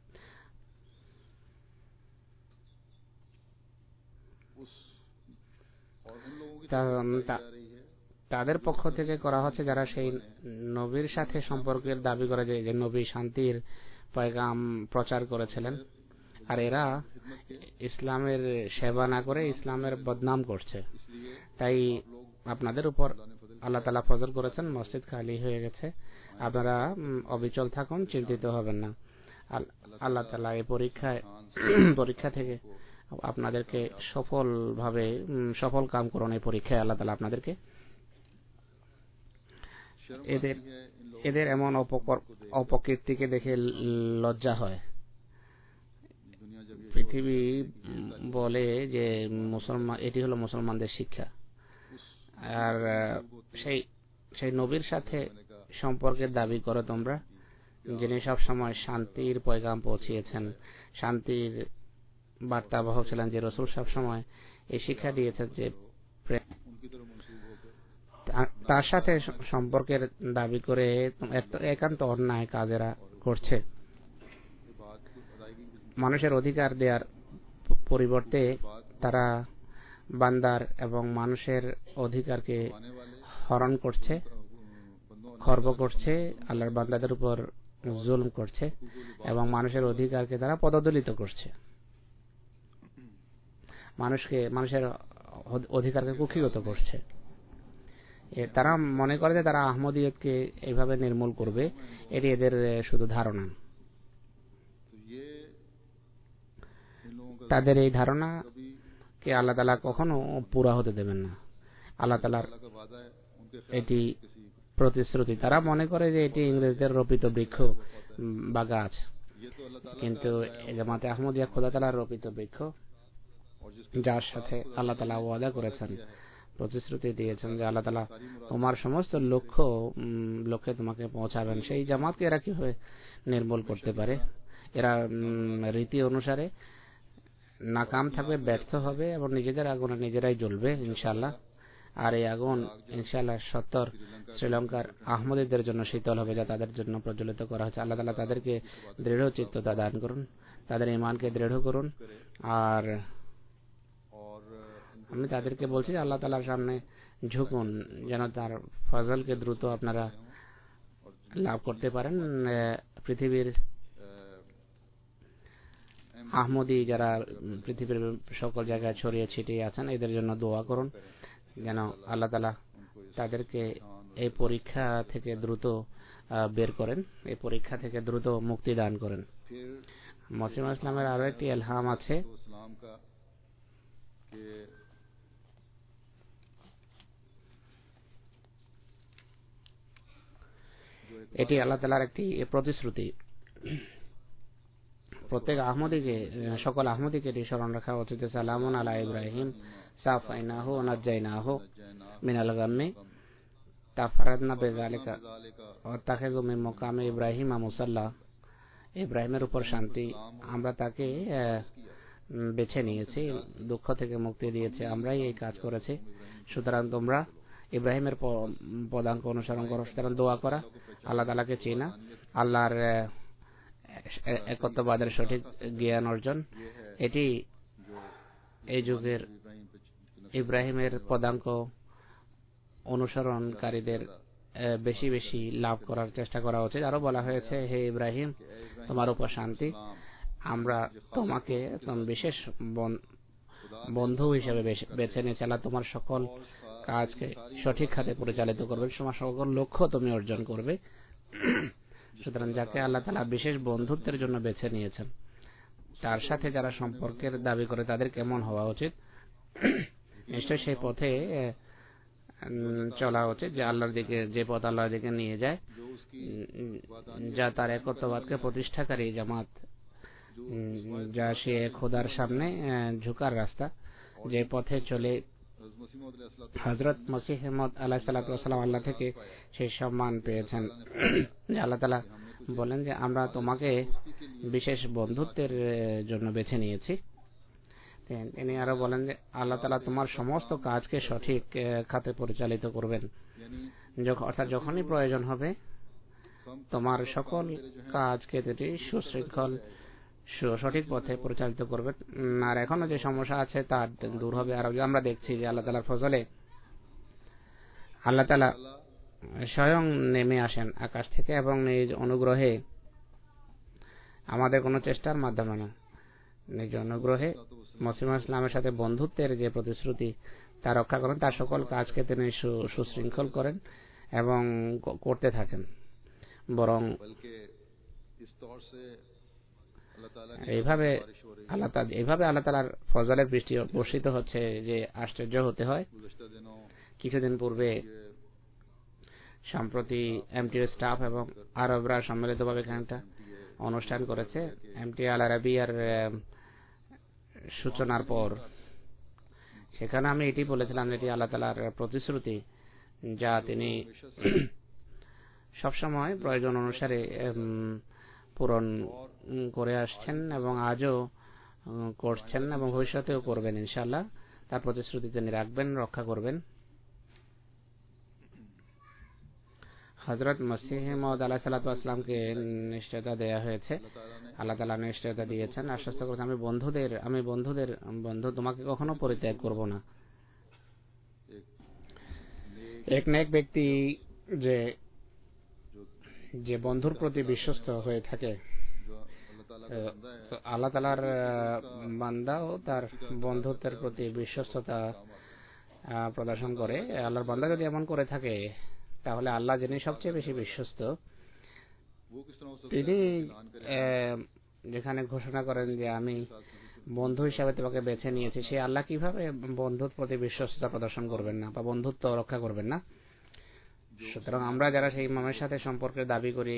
তাদের পক্ষ থেকে করা হচ্ছে যারা সেই নবীর সাথে সম্পর্কের দাবি করে, যে নবী শান্তির পয়গাম প্রচার করেছিলেন, আর এরা ইসলামের সেবা না করে ইসলামের বদনাম করছে। তাই আপনাদের উপর আল্লাহ তাআলা ফজল করেছেন, মসজিদ খালি হয়ে গেছে, আপনারা অবিচল থাকুন, চিন্তিত হবেন না। আল্লাহ তাআলা এই পরীক্ষা থেকে আপনাদেরকে সফল কাম করুন। এই পরীক্ষায় আল্লাহ তাআলা আপনাদেরকে এদের এমন অপকীর্তিকে দেখে লজ্জা হয়। পৃথিবী বলে যে মুসলমান, এটি হলো মুসলমানদের শিক্ষা। আর সেই নবীর সাথে সম্পর্কের দাবি করো তোমরা, যিনি সব সময় শান্তির পয়গাম পৌঁছিয়েছেন, শান্তির বার্তাবাহক ছিলেন, যে রাসূল সব সময় এই শিক্ষা দিয়েছেন যে তার সাথে সম্পর্কের দাবি করে একান্ত অন্যায় কাজেরা করছে। মানুষের অধিকার দেওয়ার পরিবর্তে তারা বান্দার এবং মানুষের অধিকারকে হরণ করছে, খর্ব করছে, আল্লাহর বান্দাদের উপর জুলম করছে এবং মানুষের অধিকারকে তারা পদদলিত করছে, মানুষের অধিকারকে কুক্ষিগত করছে। তারা মনে করে যে তারা আহমদিয়তকে এইভাবে নির্মূল করবে, এটি এদের শুধু ধারণা। তাদের এই ধারণা কে আল্লাহ তাআলা কখনো পুরা হতে দেবেন না। আল্লাহ তাআলার এটি প্রতিশ্রুতি। তারা মনে করে যে এটি ইংরেজদের রোপিত বৃক্ষ বা গাছ, কিন্তু জামাতে আহমদিয়া খোদা তাআলার রোপিত বৃক্ষ, যার সাথে আল্লাহ তাআলা ওয়াদা করেছেন, প্রতিশ্রুতি দিয়েছেন যে আল্লাহ তাআলা তোমার সমস্ত লক্ষ্যে তোমাকে পৌঁছাবেন। সেই জামাতকে এরা কিভাবে নির্মূল করতে পারে? এরা রীতি অনুসারে নাকাম থাকবে, ব্যর্থ হবে এবং নিজেদের আগুনে নিজেরাই জ্বলবে ইনশাআল্লাহ। আর এই আগুন ইনশাআল্লাহ 70 শ্রীলঙ্কার আহমদীদের জন্য শীতল হবে, যা তাদের জন্য প্রজ্বলিত করা হয়েছে। আল্লাহ তাআলা তাদেরকে দৃঢ় চিত্ততা দান করুন, তাদের ঈমানকে দৃঢ় করুন। আর আমি তাদেরকে বলছি যে আল্লাহ তাআলার সামনে ঝুঁকুন, যেন তার ফজলকে দ্রুত আপনারা লাভ করতে পারেন। পৃথিবীর আহমদী যারা পৃথিবীর সকল জায়গায় ছড়িয়ে ছিটিয়ে আছেন, এদের জন্য দোয়া করুন যেন আল্লাহ তাআলা তাদেরকে এই পরীক্ষা থেকে দ্রুত বের করেন, এই পরীক্ষা থেকে দ্রুত মুক্তি দান করেন। মসিহ ইসলামের আরো একটি ইলহাম আছে, এটি আল্লাহ তাআলার একটি প্রতিশ্রুতি। প্রত্যেক আহমদীকে, সকল আহমদীকে এটি স্মরণ রাখা উচিত। সালামুন আলা ইব্রাহিম সাফাইনাহু ওয়া নাজাইনাহু মিনাল গাম্মি তাফারাদনা বিযালিকা ওয়া তাখাযু মিন মাকামে ইব্রাহিম মুসাল্লা। ইব্রাহিমের উপর শান্তি, আমরা তাকে বেছে নিয়েছি, দুঃখ থেকে মুক্তি দিয়েছে, আমরাই এই কাজ করেছি। সুতরাং তোমরা ইব্রাহিমের পদাঙ্ক অনুসরণ করো। সুতরাং দোয়া করা, আল্লাহ তাআলাকে চেনা, আল্লাহর একত্ববাদের সঠিক জ্ঞান অর্জন, এটি এই যুগের ইব্রাহিমের পদাঙ্ক অনুসরণকারীদের বেশি বেশি লাভ করার চেষ্টা করা উচিত। আরো বলা হয়েছে, হে ইব্রাহিম, তোমার উপর শান্তি, আমরা তোমাকে বিশেষ বন্ধু হিসেবে বেছে নিয়েছি। আল্লাহ তোমার সকল কাজকে সঠিক খাতে পরিচালিত করবে, তোমার সকল লক্ষ্য তুমি অর্জন করবে। সুতরাং যাকে আল্লাহ তাআলা বিশেষ বন্ধুত্বের জন্য বেছে নিয়েছেন, তার সাথে যারা সম্পর্কের দাবি করে তাদের কেমন হওয়া উচিত? নিশ্চয়ই সেই পথে চলা উচিত যে আল্লাহর দিকে, যে পথ আল্লাহর দিকে নিয়ে যায়, যা তার একত্ববাদকে প্রতিষ্ঠাকারী জামাত, যা সে খোদার সামনে ঝুঁকার রাস্তা, যে পথে চলে হযরত মসিহ মউদ আলাইহিস সালাতু ওয়াস সালাম আল্লাহ থেকে সেই সম্মান পেয়েছেন যে আল্লাহ তাআলা বলেন যে আমরা তোমাকে বিশেষ বন্ধুত্বের জন্য বেছে নিয়েছি। তিনি আরো বলেন যে আল্লাহ তাআলা তোমার সমস্ত কাজকে সঠিক খাতে পরিচালিত করবেন, অর্থাৎ যখনই প্রয়োজন হবে তোমার সকল কাজকে তিনি সুশৃঙ্খল সঠিক পথে পরিচালিত করবে। আর এখনো যে সমস্যা আছে তা দূর হবে। আর আমরা দেখছি যে আল্লাহ তাআলার ফজলে আল্লাহ তাআলা স্বয়ং নেমে আসেন আকাশ থেকে এবং নিজ অনুগ্রহে, আমাদের কোনো চেষ্টার মাধ্যমে না, নিজ অনুগ্রহে মসিহ ইসলামের সাথে বন্ধুত্বের যে প্রতিশ্রুতি তা রক্ষা করেন, তার সকল কাজকে তিনি সুশৃঙ্খল করেন এবং করতে থাকেন। বরং এইভাবে আল্লাহ তাআলার ফজলের বৃষ্টি বর্ষিত হচ্ছে যে আশ্চর্য হতে হয়। কিছুদিন পূর্বে সম্প্রতি এমটিও স্টাফ এবং আরবরা সম্মিলিতভাবে একটা অনুষ্ঠান করেছে এমটি আল আরাবিয়ার সূচনার পর। সেখানে আমি এটি বলেছিলাম, এটি আল্লাহ তাআলার প্রতিশ্রুতি যা তিনি সবসময় প্রয়োজন অনুসারে পূরণ করে আসছেন এবং আজও করছেন এবং ভবিষ্যতেও করবেন ইনশাআল্লাহ। তার প্রতিশ্রুতি তিনি রাখবেন, রক্ষা করবেন। হযরত মসিহ মউদ আলাইহিস সালাতু ওয়াস সালামকে নিশ্চয়তা দেয়া হয়েছে, আল্লাহ তাআলা নিশ্চয়তা দিয়েছেন, আশ্বস্ত করেছেন, আমি বন্ধু তোমাকে কখনো পরিত্যাগ করব না। এক নেক ব্যক্তি যে বন্ধুর প্রতি বিশ্বস্ত হয়ে থাকে, আল্লাহ তাআলার বান্দাও তার বন্ধুত্বের প্রতি বিশ্বস্ততা প্রদর্শন করে। আল্লাহর বান্দা যদি এমন করে থাকে, তাহলে আল্লাহ যিনি সবচেয়ে বেশি বিশ্বস্ত, তিনি যেখানে ঘোষণা করেন যে আমি বন্ধু হিসাবে তোমাকে বেছে নিয়েছি, সেই আল্লাহ কিভাবে বন্ধুর প্রতি বিশ্বস্ততা প্রদর্শন করবেন না বা বন্ধুত্ব রক্ষা করবেন না? সুতরাং আমরা যারা সেই ইমামের সাথে সম্পর্কের দাবি করি,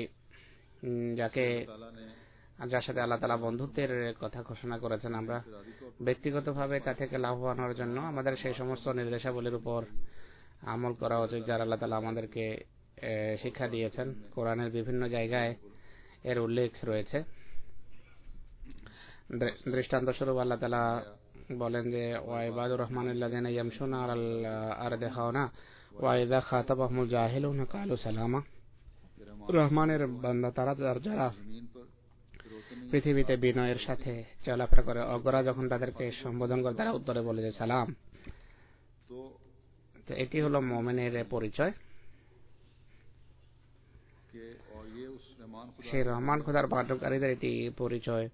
যার সাথে আল্লাহ তাআলা বন্ধুত্বের কথা ঘোষণা করেছেন, আমরা ব্যক্তিগতভাবে তা থেকে লাভবান হওয়ার জন্য আমাদের সেই সমস্ত নির্দেশাবলীর উপর আমল করা উচিত যারা আল্লাহ তাআলা আমাদেরকে শিক্ষা দিয়েছেন। কোরআনের বিভিন্ন জায়গায় এর উল্লেখ রয়েছে। দৃষ্টান্ত স্বরূপ আল্লাহ তাআলা বলেন যে ওয়া ইবাদুর রহমানিল্লাযিনা ইয়ামশুনা আলাল আরদি হাওনা ওয়া ইযা খাতাবাহুমুল জাহিলুনা ক্বালু সালামা। রহমানের বান্দা তারা যারা পৃথিবীতে বিনয়ের সাথে চলাফেরা করে, অজ্ঞরা যখন তাদেরকে সম্বোধন করে তারা উত্তরে বলে যে সালাম। তো এটি হলো মুমিনের পরিচয়। সেই রহমান খোদার পাঠকারীদের এটি পরিচয়।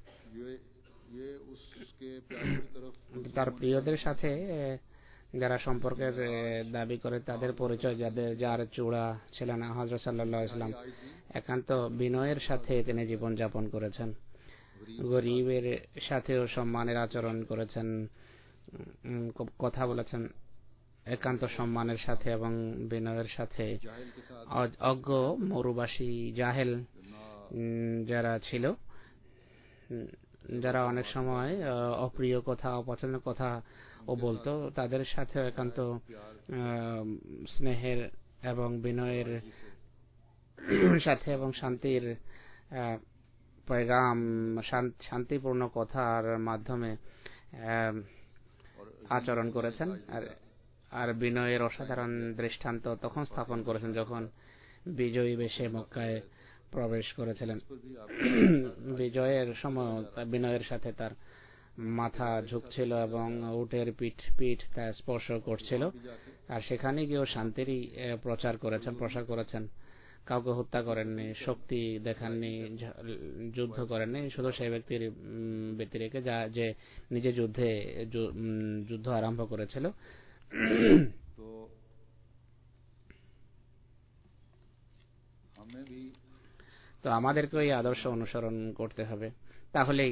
তার প্রিয়দের সাথে যারা সম্পর্কের দাবি করে তাদের পরিচয়, যার চূড়া ছিলেন হযরত সাল্লাল্লাহু আলাইহি ওয়াসাল্লাম, একান্ত বিনয়ের সাথে তিনি জীবন যাপন করেছেন। গরীবের সাথেও সম্মানের আচরণ করেছেন, কথা বলেছেন একান্ত সম্মানের সাথে এবং বিনয়ের সাথে। অজ্ঞ মরুবাসী জাহেল যারা ছিল, যারা অনেক সময় অপ্রিয় কথা অপছন্দের কথা ও বলতো, তাদের সাথে একান্ত স্নেহের এবং বিনয়ের সাথে এবং শান্তির পয়গাম, শান্তিপূর্ণ কথার মাধ্যমে আচরণ করেছেন। আর বিনয়ের অসাধারণ দৃষ্টান্ত তখন স্থাপন করেছেন যখন বিজয়ী বেশে মক্কায় প্রবেশ করেছিলেন। বিজয়ের সময় বিনয়ের সাথে তার মাথা ঝুঁকছিল এবং উটের পিঠ তা স্পর্শ করছিল। আর সেখানে গিয়েও শান্তিরই প্রসার করেছেন। কাউকে হত্যা করেননি, শক্তি দেখাননি, যুদ্ধ করেননি, শুধু সেই ব্যক্তিকে যে নিজে যুদ্ধ আরম্ভ করেছিল। তো আমাদেরকে এই আদর্শ অনুসরণ করতে হবে, তাহলেই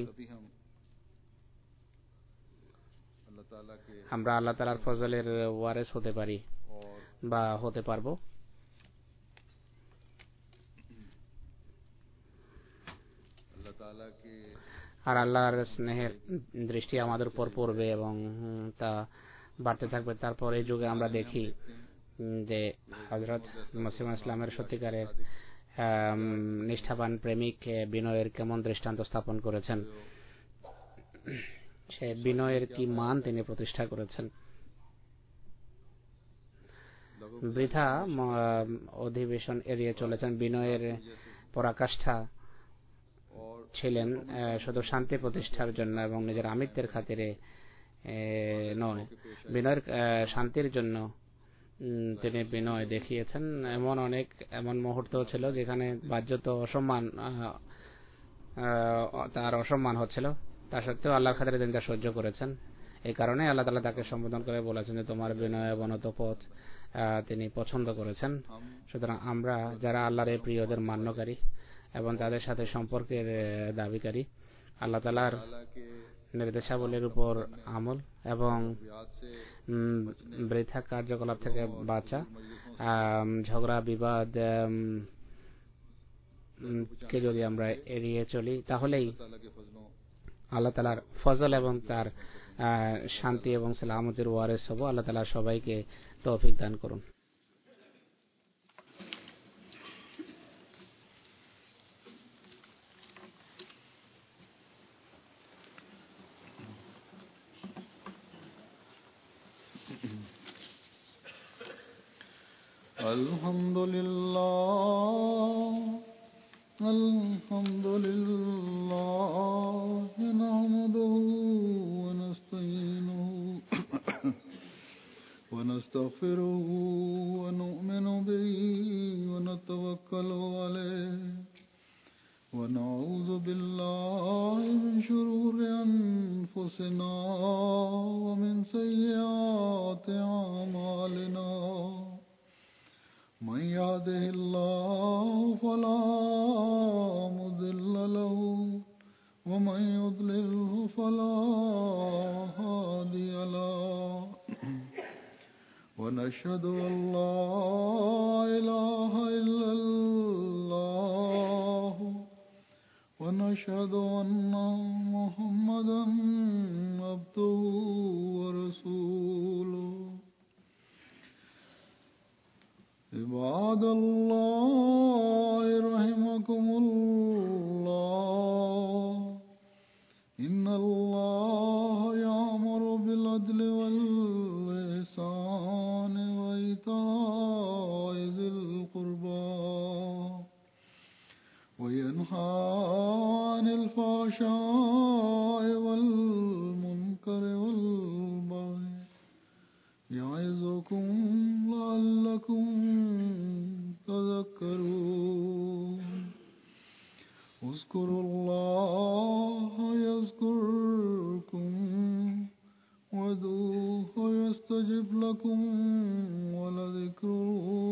আমরা আল্লাহ তাআলার ফজলের ওয়ারিস হতে পারি বা হতে পারবো। আর আল্লাহর স্নেহের দৃষ্টি আমাদের উপর পড়বে এবং তা বাড়তে থাকবে। তারপর এই যুগে আমরা দেখি যে হযরত মুসলিম ইসলামের সত্যিকারের নিষ্ঠাবান প্রেমিক বিনয়ের কেমন দৃষ্টান্ত স্থাপন করেছেন, সে বিনয়ের কি মান তিনি প্রতিষ্ঠা করেছেন। বৃথা অধিবেশন এড়িয়ে চলেছেন। বিনয়ের পরাকাষ্ঠা ছিলেন শুধু শান্তি প্রতিষ্ঠার জন্য এবং নিজের আমিত্বের খাতিরে নয়, বিনয়ের শান্তির জন্য তিনি বিনয় দেখিয়েছেন। এমন মুহূর্ত ছিল যেখানে বাহ্যত তার অসম্মান হচ্ছিল, তা সত্ত্বেও আল্লাহর খাতিরে তিনি তা সহ্য করেছেন। এই কারণে আল্লাহ তাআলা তাকে সম্বোধন করে বলেছেন যে তোমার বিনয় অবনত পথ তিনি পছন্দ করেছেন। সুতরাং আমরা যারা আল্লাহর এই প্রিয়দের মান্যকারী এবং তাদের সাথে সম্পর্কের দাবিকারী, আল্লাহ তাআলার নির্দেশাবলীর উপর আমল এবং বৃথা কার্যকলাপ থেকে বাঁচা, ঝগড়া বিবাদ কে যদি আমরা এড়িয়ে চলি, তাহলেই আল্লাহ তাআলার ফজল এবং তার শান্তি এবং সালামতের ওয়ারিস হব। আল্লাহ তাআলা সবাইকে তৌফিক দান করুন। আলহামদুলিল্লাহ নাহমাদুহু ওয়া নাস্তাঈনুহু ওয়া নাস্তাগফিরুহু ওয়া নু'মিনু বিহি ওয়া নাতাওয়াক্কালু আলাইহি ওয়া নাউযু বিল্লাহি মিন শুরুরি আনফুসিনা ওয়া মিন সাইয়্যাতি আ'মালিনা। من يهده الله فلا مضل له ومن يضلله فلا هادي له ونشهد أن لا إله إلا الله ونشهد أن محمدا عبده ورسوله. عباد الله رحمكم الله، إن الفحشاء والمنكر والبغي يعظكم لعلكم تذكرون اذكروا الله يذكركم وادعوه يستجب لكم ولذكر